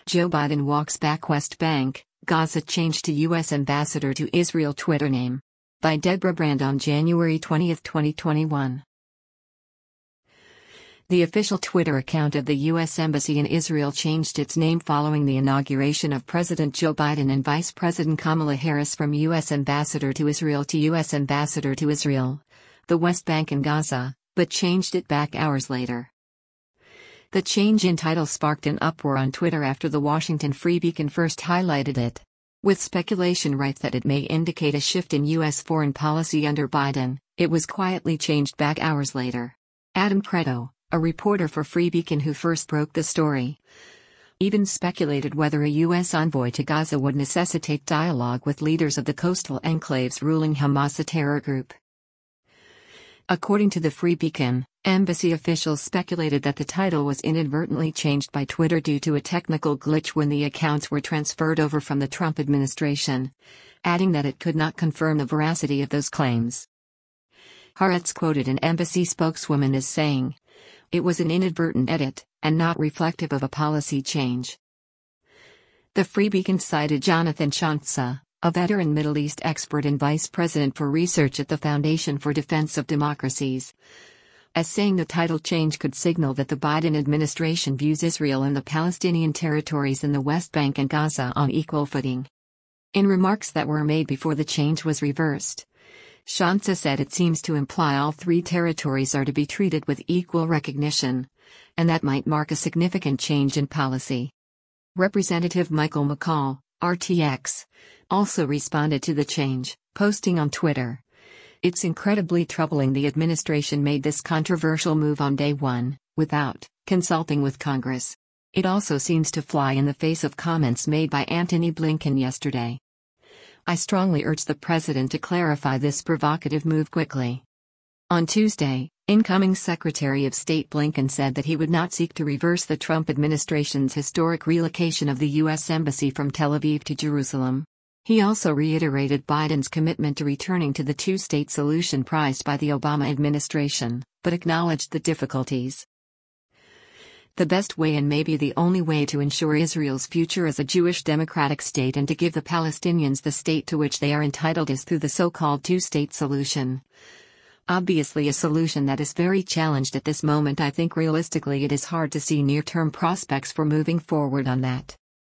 Joe Biden walks back West Bank, Gaza changed to U.S. Ambassador to Israel Twitter name. By Deborah Brand on January 20, 2021. The official Twitter account of the U.S. Embassy in Israel changed its name following the inauguration of President Joe Biden and Vice President Kamala Harris from U.S. Ambassador to Israel to U.S. Ambassador to Israel, the West Bank and Gaza, but changed it back hours later. The change in title sparked an uproar on Twitter after the Washington Free Beacon first highlighted it, with speculation rife that it may indicate a shift in U.S. foreign policy under Biden. It was quietly changed back hours later. Adam Credo, a reporter for Free Beacon who first broke the story, even speculated whether a U.S. envoy to Gaza would necessitate dialogue with leaders of the coastal enclave's ruling Hamas terror group. According to the Free Beacon, embassy officials speculated that the title was inadvertently changed by Twitter due to a technical glitch when the accounts were transferred over from the Trump administration, adding that it could not confirm the veracity of those claims. Haaretz quoted an embassy spokeswoman as saying, "It was an inadvertent edit, and not reflective of a policy change." The Free Beacon cited Jonathan Shantza, a veteran Middle East expert and vice president for research at the Foundation for Defense of Democracies, as saying the title change could signal that the Biden administration views Israel and the Palestinian territories in the West Bank and Gaza on equal footing. In remarks that were made before the change was reversed, Shantza said it seems to imply all three territories are to be treated with equal recognition, and that might mark a significant change in policy. Representative Michael McCaul, RTX, also responded to the change, posting on Twitter, "It's incredibly troubling the administration made this controversial move on day one, without consulting with Congress. It also seems to fly in the face of comments made by Antony Blinken yesterday. I strongly urge the president to clarify this provocative move quickly." On Tuesday, incoming Secretary of State Blinken said that he would not seek to reverse the Trump administration's historic relocation of the U.S. Embassy from Tel Aviv to Jerusalem. He also reiterated Biden's commitment to returning to the two-state solution prized by the Obama administration, but acknowledged the difficulties. "The best way and maybe the only way to ensure Israel's future as a Jewish democratic state and to give the Palestinians the state to which they are entitled is through the so-called two-state solution. Obviously a solution that is very challenged at this moment. I think realistically it is hard to see near-term prospects for moving forward on that."